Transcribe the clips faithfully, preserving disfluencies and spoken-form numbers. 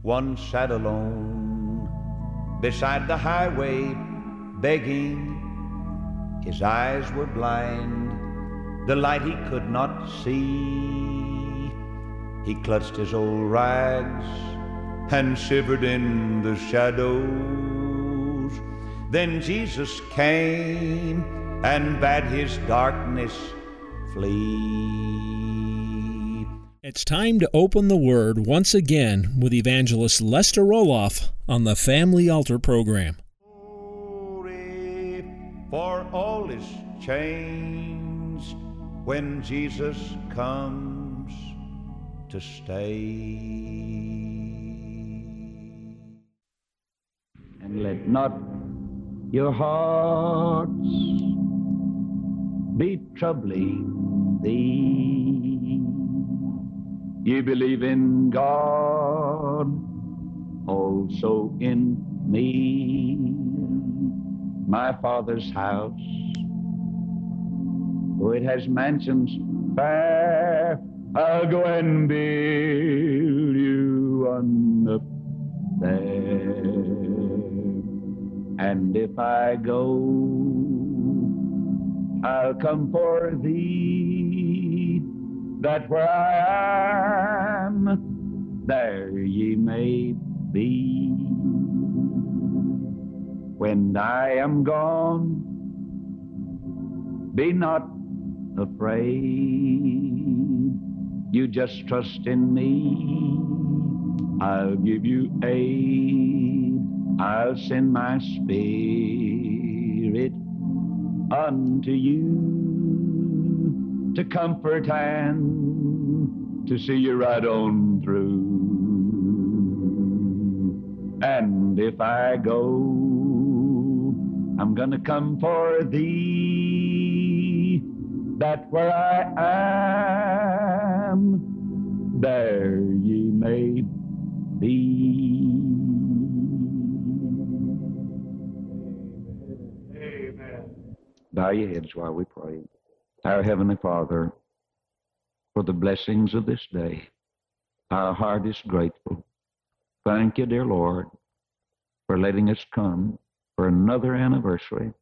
one sat alone beside the highway, begging. His eyes were blind, the light he could not see. He clutched his old rags and shivered in the shadows. Then Jesus came and bade his darkness flee. It's time to open the Word once again with Evangelist Lester Roloff on the Family Altar program. Glory, for all is changed when Jesus comes to stay. And let not your hearts be troubling thee. Ye believe in God, also in me. My Father's house, though it has mansions fair, I'll go and build you one up there. And if I go, I'll come for thee, that where I am, there ye may be. When I am gone, be not afraid. You just trust in me. I'll give you aid. I'll send my Spirit unto you to comfort and to see you right on through. And if I go, I'm gonna come for thee, that where I am, there ye may be. Bow your heads while we pray. Our Heavenly Father, for the blessings of this day, our heart is grateful. Thank you, dear Lord, for letting us come for another anniversary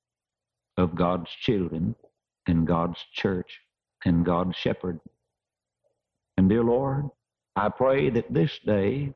of God's children and God's church and God's shepherd. And dear Lord, I pray that this day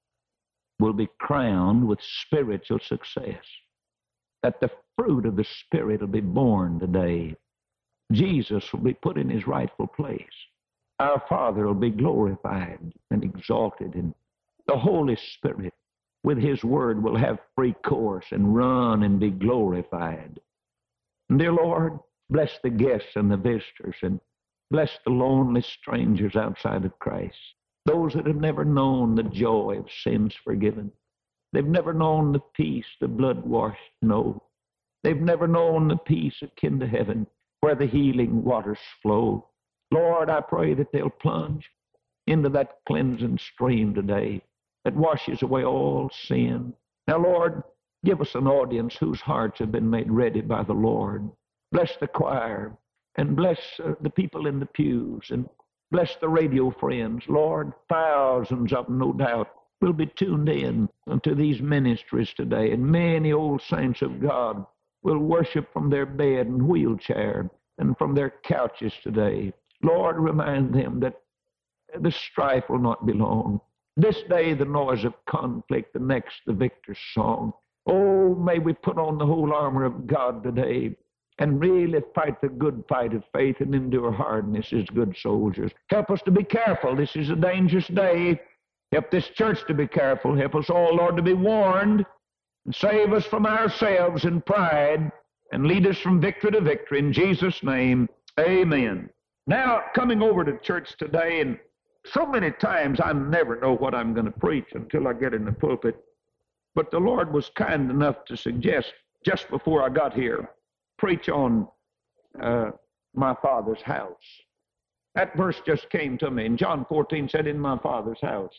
will be crowned with spiritual success, that the fruit of the Spirit will be born today. Jesus will be put in his rightful place. Our Father will be glorified and exalted, and the Holy Spirit with his word will have free course and run and be glorified. And dear Lord, bless the guests and the visitors, and bless the lonely strangers outside of Christ, those that have never known the joy of sins forgiven. They've never known the peace the blood-washed know. They've never known the peace akin to heaven, where the healing waters flow. Lord, I pray that they'll plunge into that cleansing stream today that washes away all sin. Now, Lord, give us an audience whose hearts have been made ready by the Lord. Bless the choir, and bless uh, the people in the pews, and bless the radio friends. Lord, thousands of them, no doubt, will be tuned in to these ministries today, and many old saints of God will worship from their bed and wheelchair and from their couches today. Lord, remind them that the strife will not be long. This day, the noise of conflict, the next, the victor's song. Oh, may we put on the whole armor of God today and really fight the good fight of faith and endure hardness as good soldiers. Help us to be careful. This is a dangerous day. Help this church to be careful. Help us all, Lord, to be warned, and save us from ourselves and pride, and lead us from victory to victory. In Jesus' name, amen. Now, coming over to church today, and so many times I never know what I'm going to preach until I get in the pulpit. But the Lord was kind enough to suggest, just before I got here, preach on uh, my Father's house. That verse just came to me, and John fourteen said, in my Father's house.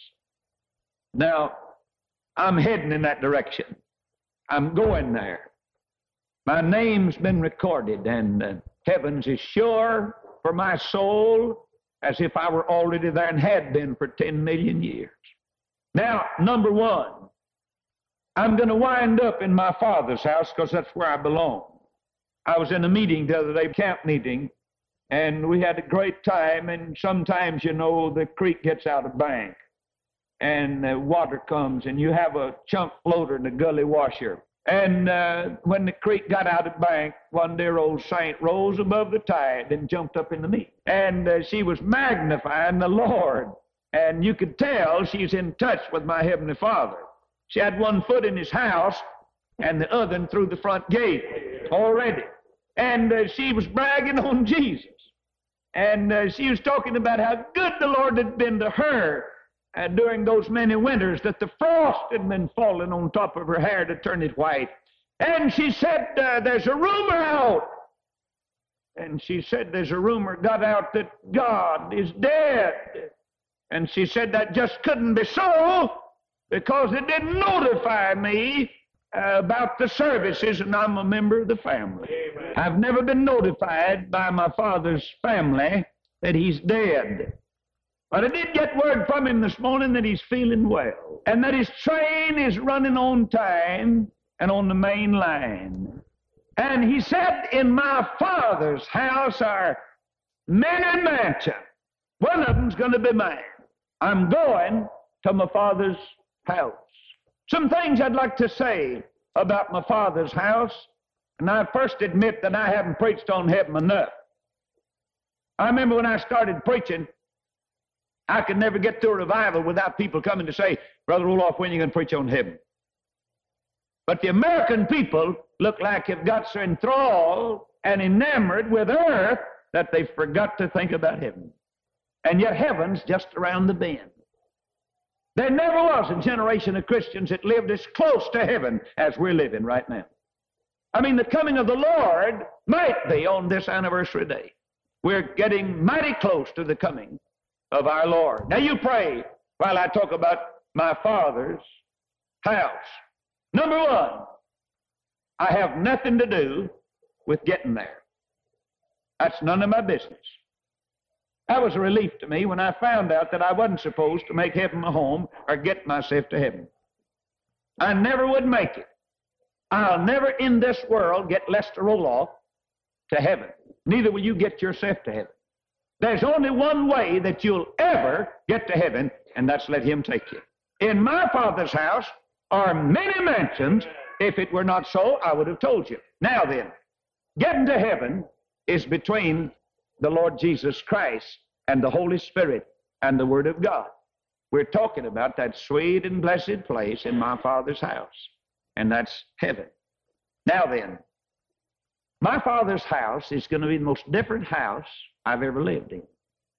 Now, I'm heading in that direction. I'm going there. My name's been recorded, and uh, heavens is sure for my soul as if I were already there and had been for ten million years. Now, number one, I'm going to wind up in my Father's house because that's where I belong. I was in a meeting the other day, camp meeting, and we had a great time, and sometimes, you know, the creek gets out of bank, and uh, water comes, and you have a chunk floater in the gully washer. And uh, when the creek got out of bank, one dear old saint rose above the tide and jumped up in the meeting. And uh, she was magnifying the Lord, and you could tell she's in touch with my Heavenly Father. She had one foot in his house and the other through the front gate already. And uh, she was bragging on Jesus. And uh, she was talking about how good the Lord had been to her uh, during those many winters, that the frost had been falling on top of her hair to turn it white. And she said, uh, there's a rumor out. And she said, there's a rumor got out that God is dead. And she said that just couldn't be so, because it didn't notify me uh, about the services, and I'm a member of the family. Amen. I've never been notified by my father's family that he's dead. But I did get word from him this morning that he's feeling well, and that his train is running on time and on the main line. And he said, in my Father's house are many mansions. One of them's going to be mine. I'm going to my Father's house. Some things I'd like to say about my Father's house, and I first admit that I haven't preached on heaven enough. I remember when I started preaching, I could never get through a revival without people coming to say, Brother Roloff, when are you going to preach on heaven? But the American people look like they've got so enthralled and enamored with earth that they forgot to think about heaven. And yet heaven's just around the bend. There never was a generation of Christians that lived as close to heaven as we're living right now. I mean, the coming of the Lord might be on this anniversary day. We're getting mighty close to the coming of our Lord. Now you pray while I talk about my Father's house. Number one, I have nothing to do with getting there. That's none of my business. That was a relief to me when I found out that I wasn't supposed to make heaven my home or get myself to heaven. I never would make it. I'll never in this world get Lester Roloff to heaven. Neither will you get yourself to heaven. There's only one way that you'll ever get to heaven, and that's let him take you. In my Father's house are many mansions. If it were not so, I would have told you. Now then, getting to heaven is between the Lord Jesus Christ and the Holy Spirit and the Word of God. We're talking about that sweet and blessed place in my Father's house, and that's heaven. Now then, my Father's house is going to be the most different house I've ever lived in.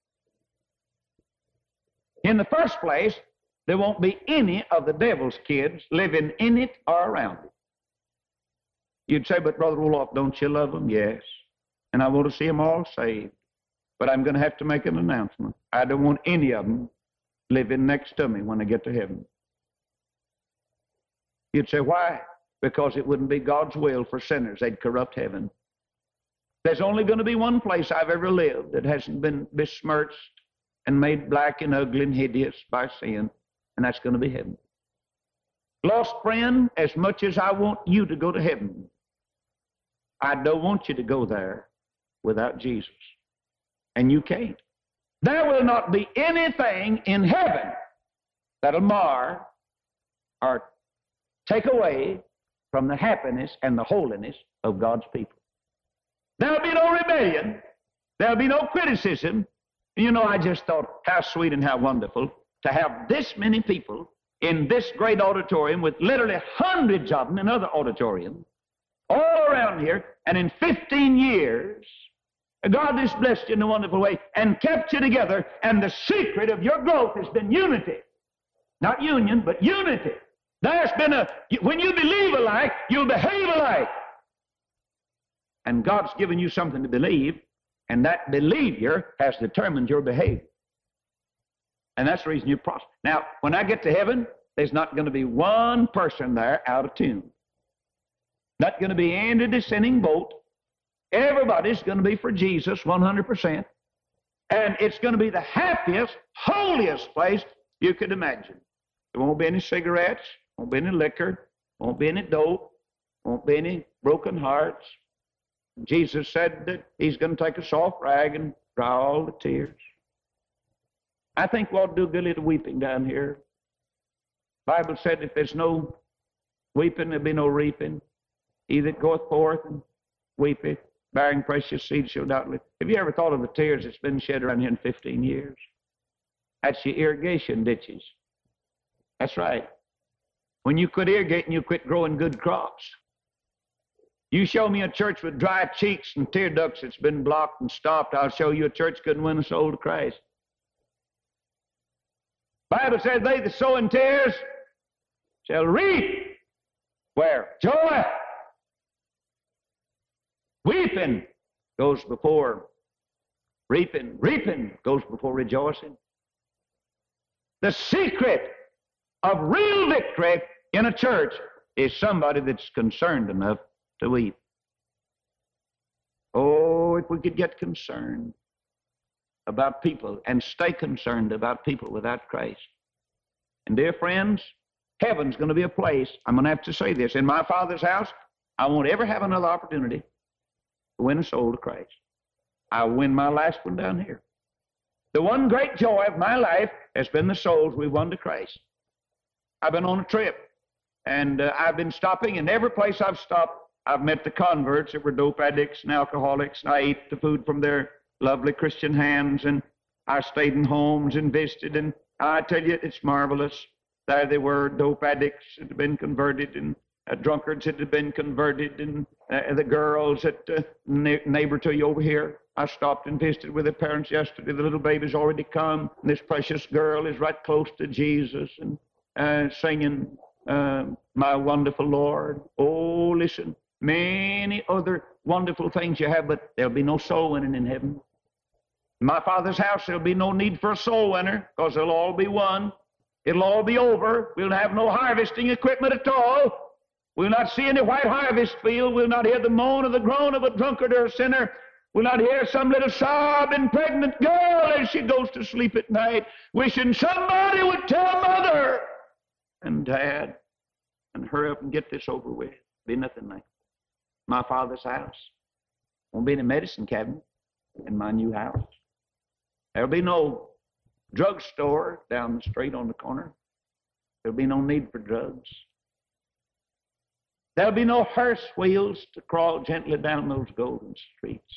In the first place, there won't be any of the devil's kids living in it or around it. You'd say, but Brother Roloff, don't you love them? Yes. And I want to see them all saved. But I'm going to have to make an announcement. I don't want any of them living next to me when I get to heaven. You'd say, why? Because it wouldn't be God's will for sinners. They'd corrupt heaven. There's only going to be one place I've ever lived that hasn't been besmirched and made black and ugly and hideous by sin, and that's going to be heaven. Lost friend, as much as I want you to go to heaven, I don't want you to go there without Jesus. And you can't. There will not be anything in heaven that'll mar or take away from the happiness and the holiness of God's people. There'll be no rebellion. There'll be no criticism. You know, I just thought how sweet and how wonderful to have this many people in this great auditorium with literally hundreds of them in other auditoriums all around here, and in fifteen years, God has blessed you in a wonderful way and kept you together, and the secret of your growth has been unity. Not union, but unity. There's been a, when you believe alike, you'll behave alike. And God's given you something to believe, and that behavior has determined your behavior. And that's the reason you prosper. Now, when I get to heaven, there's not going to be one person there out of tune. Not going to be any dissenting boat. Everybody's going to be for Jesus one hundred percent. And it's going to be the happiest, holiest place you could imagine. There won't be any cigarettes, won't be any liquor, won't be any dope, won't be any broken hearts. Jesus said that he's going to take a soft rag and dry all the tears. I think we'll do a good little weeping down here. The Bible said if there's no weeping, there'll be no reaping. He that goeth forth and weepeth, bearing precious seed shall doubtless. Have you ever thought of the tears that's been shed around here in fifteen years? That's your irrigation ditches. That's right. When you quit irrigating, you quit growing good crops. You show me a church with dry cheeks and tear ducts that's been blocked and stopped, I'll show you a church couldn't win a soul to Christ. The Bible says, they that sow in tears shall reap. Where? Joy. Weeping goes before reaping. Reaping goes before rejoicing. The secret of real victory in a church is somebody that's concerned enough to weep. Oh, if we could get concerned about people and stay concerned about people without Christ. And dear friends, heaven's going to be a place, I'm going to have to say this, in my Father's house, I won't ever have another opportunity to win a soul to Christ. I'll win my last one down here. The one great joy of my life has been the souls we won to Christ. I've been on a trip, and uh, I've been stopping, and every place I've stopped, I've met the converts that were dope addicts and alcoholics, and I ate the food from their lovely Christian hands, and I stayed in homes and visited, and I tell you, it's marvelous. There they were, dope addicts that had been converted, and uh, drunkards that had been converted, and uh, the girls that uh, ne- neighbor to you over here. I stopped and visited with their parents yesterday. The little baby's already come, and this precious girl is right close to Jesus and uh, singing, uh, My Wonderful Lord. Oh, listen, many other wonderful things you have, but there'll be no soul winning in heaven. In my Father's house, there'll be no need for a soul winner, because they'll all be won. It'll all be over. We'll have no harvesting equipment at all. We'll not see any white harvest field. We'll not hear the moan or the groan of a drunkard or a sinner. We'll not hear some little sobbing pregnant girl as she goes to sleep at night, wishing somebody would tell mother and dad and hurry up and get this over with. Be nothing like my Father's house. Won't be any medicine cabinet in my new house. There'll be no drugstore down the street on the corner. There'll be no need for drugs. There'll be no hearse wheels to crawl gently down those golden streets.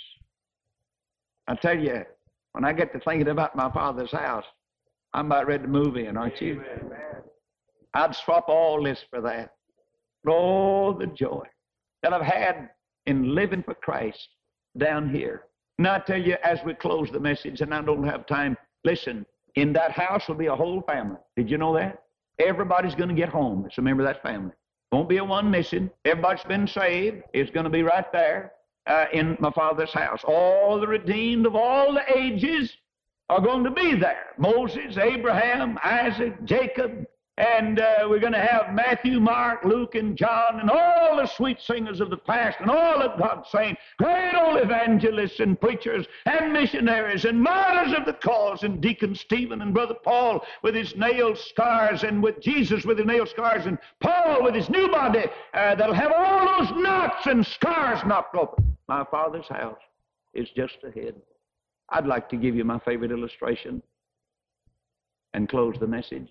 I tell you, when I get to thinking about my Father's house, I'm about ready to move in, aren't you? Amen. I'd swap all this for that. Oh, the joy that I've had in living for Christ down here. And I tell you, as we close the message, and I don't have time, listen, in that house will be a whole family. Did you know that? Everybody's going to get home as a member of that family. Won't be a one missing. Everybody's been saved. It's going to be right there uh, in my Father's house. All the redeemed of all the ages are going to be there. Moses, Abraham, Isaac, Jacob, and uh, we're going to have Matthew, Mark, Luke, and John, and all the sweet singers of the past, and all of God's saints, great old evangelists and preachers and missionaries and martyrs of the cause, and Deacon Stephen and Brother Paul with his nail scars, and with Jesus with his nail scars, and Paul with his new body uh, that'll have all those knots and scars knocked open. My Father's house is just ahead. I'd like to give you my favorite illustration and close the message.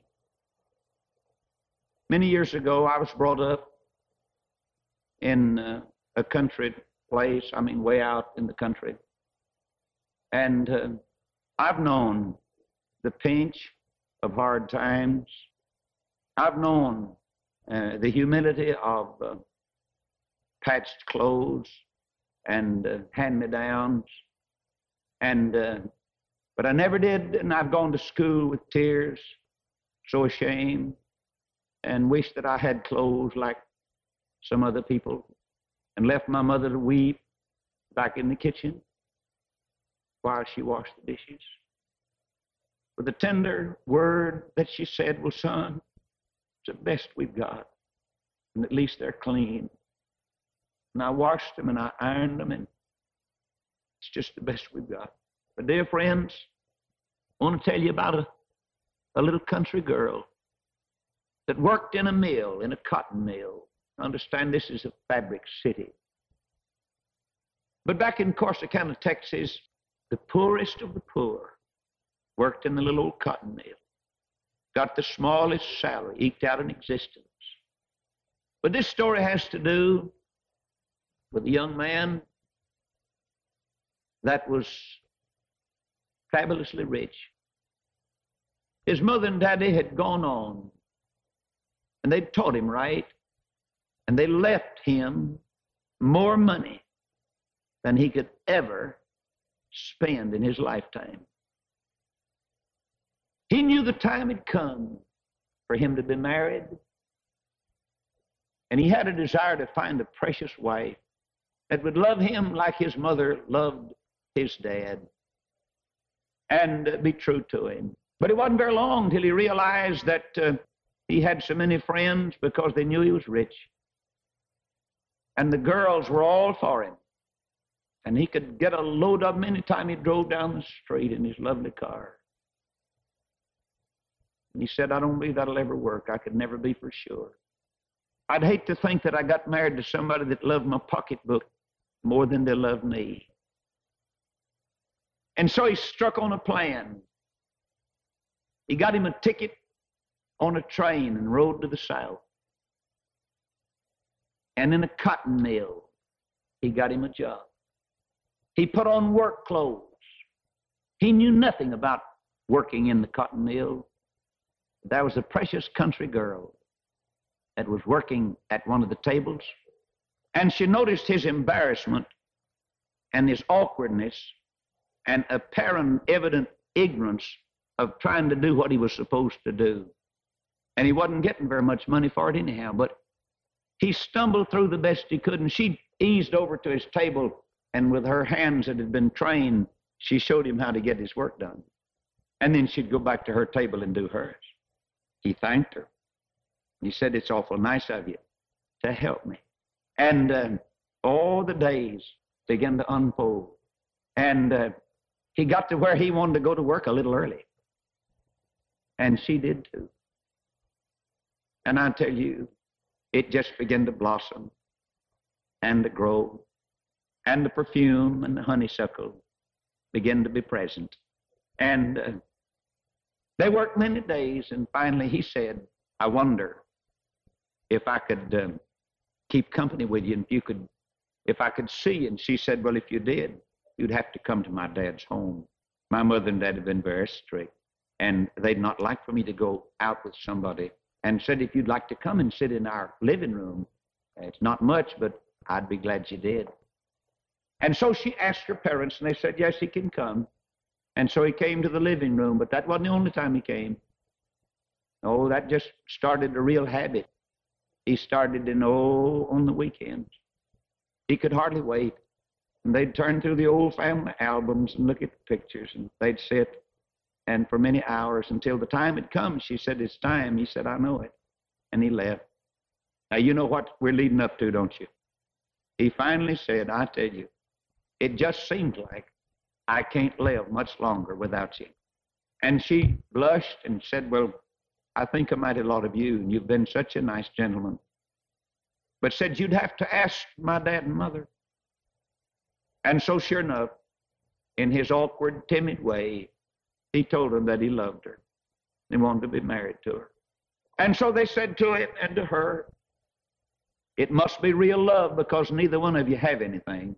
Many years ago, I was brought up in uh, a country place, I mean way out in the country. And uh, I've known the pinch of hard times. I've known uh, the humility of uh, patched clothes and uh, hand-me-downs. And, uh, but I never did, and I've gone to school with tears, so ashamed, and wish that I had clothes like some other people, and left my mother to weep back in the kitchen while she washed the dishes. With a tender word that she said, well, son, it's the best we've got, and at least they're clean. And I washed them and I ironed them, and it's just the best we've got. But dear friends, I want to tell you about a, a little country girl that worked in a mill, in a cotton mill. Understand, this is a fabric city. But back in Corsicana, Texas, the poorest of the poor worked in the little old cotton mill, got the smallest salary, eked out an existence. But this story has to do with a young man that was fabulously rich. His mother and daddy had gone on, and they'd taught him right, and they left him more money than he could ever spend in his lifetime. He knew the time had come for him to be married, and he had a desire to find a precious wife that would love him like his mother loved his dad and be true to him. But it wasn't very long till he realized that uh, he had so many friends because they knew he was rich. And the girls were all for him. And he could get a load of them any time he drove down the street in his lovely car. And he said, I don't believe that'll ever work. I could never be for sure. I'd hate to think that I got married to somebody that loved my pocketbook more than they loved me. And so he struck on a plan. He got him a ticket on a train and rode to the south. And in a cotton mill, he got him a job. He put on work clothes. He knew nothing about working in the cotton mill. There was a precious country girl that was working at one of the tables, and she noticed his embarrassment and his awkwardness and apparent evident ignorance of trying to do what he was supposed to do. And he wasn't getting very much money for it anyhow, but he stumbled through the best he could, and she eased over to his table, and with her hands that had been trained, she showed him how to get his work done. And then she'd go back to her table and do hers. He thanked her. He said, it's awful nice of you to help me. And uh, all the days began to unfold. And uh, he got to where he wanted to go to work a little early. And she did too. And I tell you, it just began to blossom and to grow. And the perfume and the honeysuckle began to be present. And uh, they worked many days, and finally he said, I wonder if I could um, keep company with you, and if you could, if I could see you. And she said, well, if you did, you'd have to come to my dad's home. My mother and dad have been very strict, and they'd not like for me to go out with somebody. And said, if you'd like to come and sit in our living room, it's not much, but I'd be glad you did. And so she asked her parents, and they said, yes, he can come. And so he came to the living room, but that wasn't the only time he came. Oh, that just started a real habit. He started in, oh, on the weekends. He could hardly wait. And they'd turn through the old family albums and look at the pictures, and they'd sit, and for many hours until the time had come. She said, it's time. He said, I know it. And he left. Now, you know what we're leading up to, don't you? He finally said, I tell you, it just seems like I can't live much longer without you. And she blushed and said, well, I think a mighty lot of you, and you've been such a nice gentleman. But said, you'd have to ask my dad and mother. And so sure enough, in his awkward, timid way, he told them that he loved her. He wanted to be married to her. And so they said to him and to her, it must be real love because neither one of you have anything.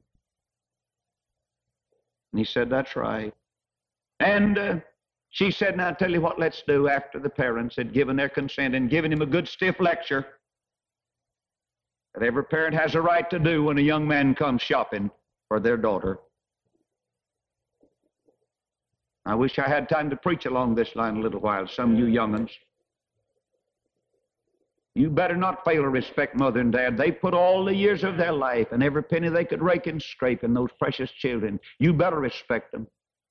And he said, that's right. And uh, she said, now I'll tell you what let's do. After the parents had given their consent and given him a good stiff lecture that every parent has a right to do when a young man comes shopping for their daughter. I wish I had time to preach along this line a little while, some of you young'uns. You better not fail to respect mother and dad. They put all the years of their life and every penny they could rake and scrape in those precious children. You better respect them.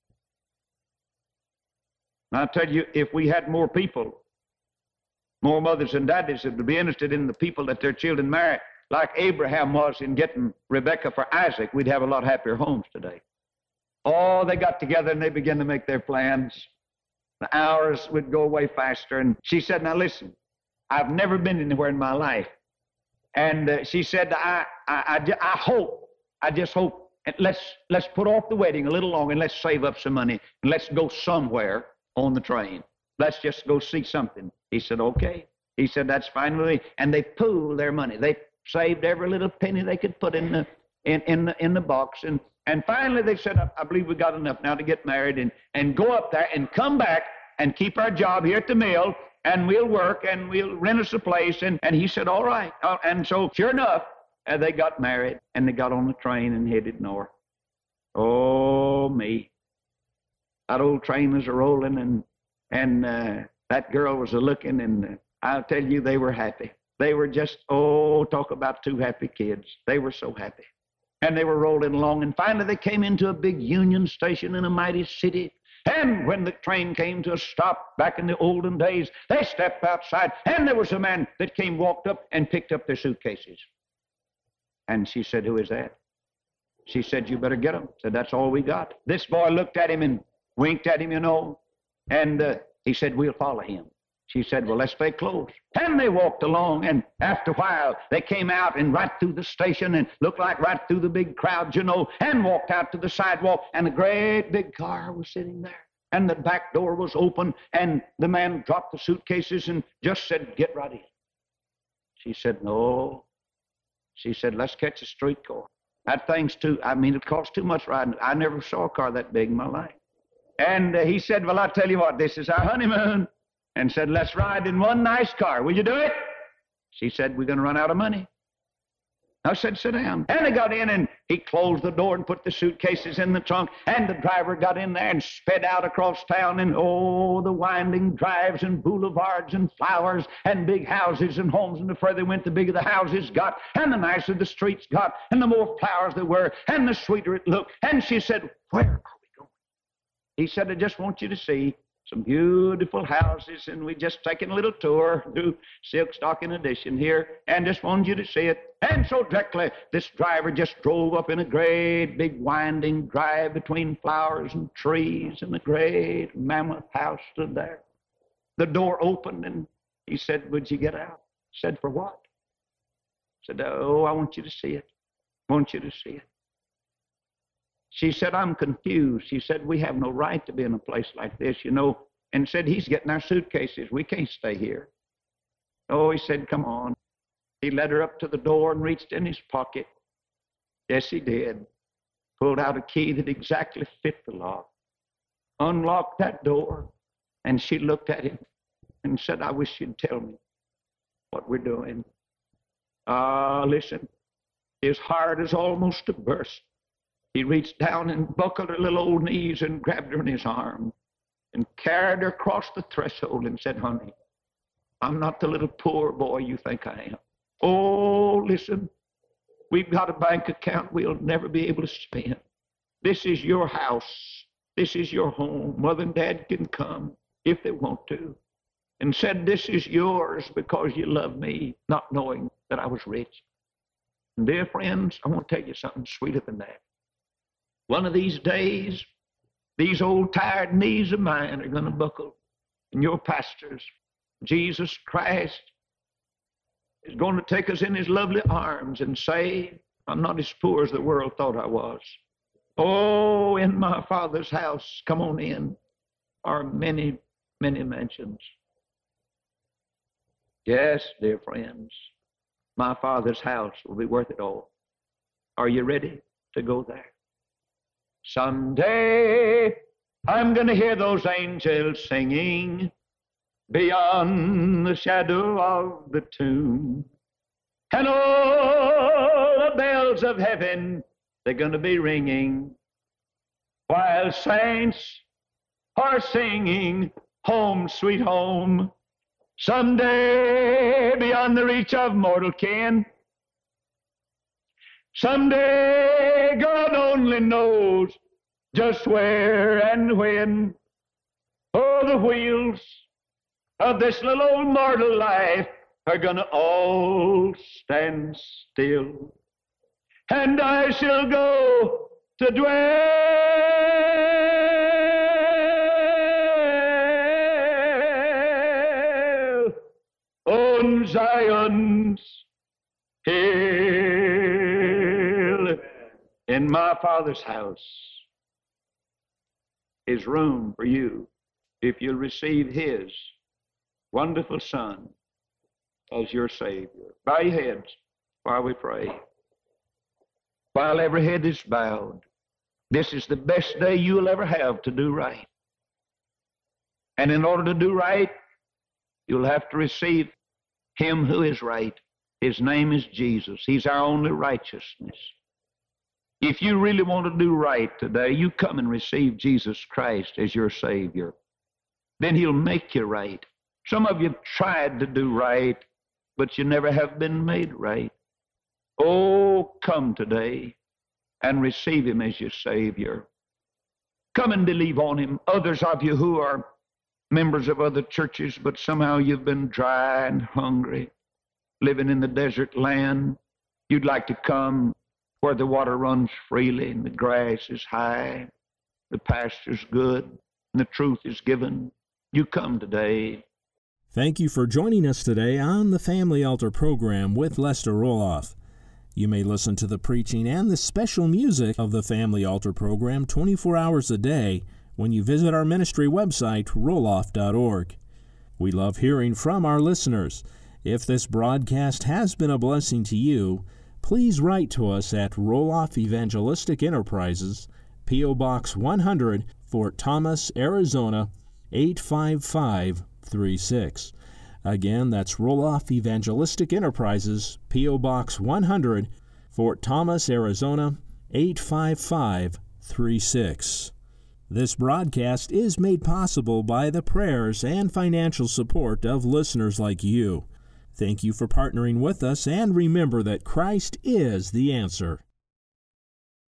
And I tell you, if we had more people, more mothers and daddies that would be interested in the people that their children marry, like Abraham was in getting Rebekah for Isaac, we'd have a lot happier homes today. Oh, they got together and they began to make their plans. The hours would go away faster. And she said, now listen, I've never been anywhere in my life. And uh, she said, I, I, I, ju- I hope, I just hope, and let's, let's put off the wedding a little longer and let's save up some money and let's go somewhere on the train. Let's just go see something. He said, okay. He said, that's fine with me. And they pooled their money. They saved every little penny they could put in the, in, in the, in the box. And, and finally they said, I, I believe we got enough now to get married and, and go up there and come back and keep our job here at the mill, and we'll work and we'll rent us a place. And, and he said, all right. Uh, and so sure enough, uh, they got married and they got on the train and headed north. Oh, me. That old train was a-rolling, and, and uh, that girl was a-looking, and uh, I'll tell you, they were happy. They were just, oh, talk about two happy kids. They were so happy. And they were rolling along, and finally they came into a big Union Station in a mighty city. And when the train came to a stop back in the olden days, they stepped outside, and there was a man that came, walked up, and picked up their suitcases. And she said, who is that? She said, you better get them. Said, that's all we got. This boy looked at him and winked at him, you know, and uh, he said, we'll follow him. She said, well, let's stay close. And they walked along, and after a while, they came out and right through the station and looked like right through the big crowd, you know, and walked out to the sidewalk, and a great big car was sitting there. And the back door was open, and the man dropped the suitcases and just said, get right in. She said, no. She said, let's catch a streetcar. That thing's too, I mean, it costs too much riding. I never saw a car that big in my life. And uh, he said, well, I'll tell you what, this is our honeymoon. And said, let's ride in one nice car. Will you do it? She said, we're going to run out of money. I said, sit down. And they got in, and he closed the door and put the suitcases in the trunk. And the driver got in there and sped out across town. And oh, the winding drives and boulevards and flowers and big houses and homes. And the further they went, the bigger the houses got. And the nicer the streets got. And the more flowers there were. And the sweeter it looked. And she said, where are we going? He said, I just want you to see some beautiful houses, and we just taking a little tour through Silk Stocking Edition here, and just wanted you to see it. And so directly, this driver just drove up in a great big winding drive between flowers and trees, and a great mammoth house stood there. The door opened, and he said, would you get out? I said, for what? I said, oh, I want you to see it. I want you to see it. She said, I'm confused. She said, we have no right to be in a place like this, you know. And said, he's getting our suitcases. We can't stay here. Oh, he said, come on. He led her up to the door and reached in his pocket. Yes, he did. Pulled out a key that exactly fit the lock. Unlocked that door. And she looked at him and said, I wish you'd tell me what we're doing. Ah, uh, listen. His heart is almost to burst. He reached down and buckled her little old knees and grabbed her in his arm and carried her across the threshold and said, honey, I'm not the little poor boy you think I am. Oh, listen, we've got a bank account we'll never be able to spend. This is your house. This is your home. Mother and Dad can come if they want to. And said, this is yours because you love me, not knowing that I was rich. And dear friends, I want to tell you something sweeter than that. One of these days, these old tired knees of mine are going to buckle. And your pastors, Jesus Christ, is going to take us in his lovely arms and say, I'm not as poor as the world thought I was. Oh, in my Father's house, come on in, are many, many mansions. Yes, dear friends, my Father's house will be worth it all. Are you ready to go there? Someday I'm going to hear those angels singing beyond the shadow of the tomb. And all the bells of heaven, they're going to be ringing while saints are singing, home, sweet home. Someday beyond the reach of mortal ken. Someday, God only knows just where and when. Oh, the wheels of this little old mortal life are gonna all stand still. And I shall go to dwell. Oh, on Zion's hill. In my Father's house is room for you if you'll receive His wonderful Son as your Savior. Bow your heads while we pray. While every head is bowed, this is the best day you'll ever have to do right. And in order to do right, you'll have to receive Him who is right. His name is Jesus. He's our only righteousness. If you really want to do right today, you come and receive Jesus Christ as your Savior. Then He'll make you right. Some of you have tried to do right, but you never have been made right. Oh, come today and receive Him as your Savior. Come and believe on Him. Others of you who are members of other churches, but somehow you've been dry and hungry, living in the desert land, you'd like to come where the water runs freely and the grass is high, the pasture's good, and the truth is given. You come today. Thank you for joining us today on the Family Altar program with Lester Roloff. You may listen to the preaching and the special music of the Family Altar program twenty-four hours a day when you visit our ministry website, roloff dot org. We love hearing from our listeners. If this broadcast has been a blessing to you, please write to us at Roloff Evangelistic Enterprises, P O. Box one hundred, Fort Thomas, Arizona, eight five five three six. Again, that's Roloff Evangelistic Enterprises, P O. Box one hundred, Fort Thomas, Arizona, eight five five three six. This broadcast is made possible by the prayers and financial support of listeners like you. Thank you for partnering with us, and remember that Christ is the answer.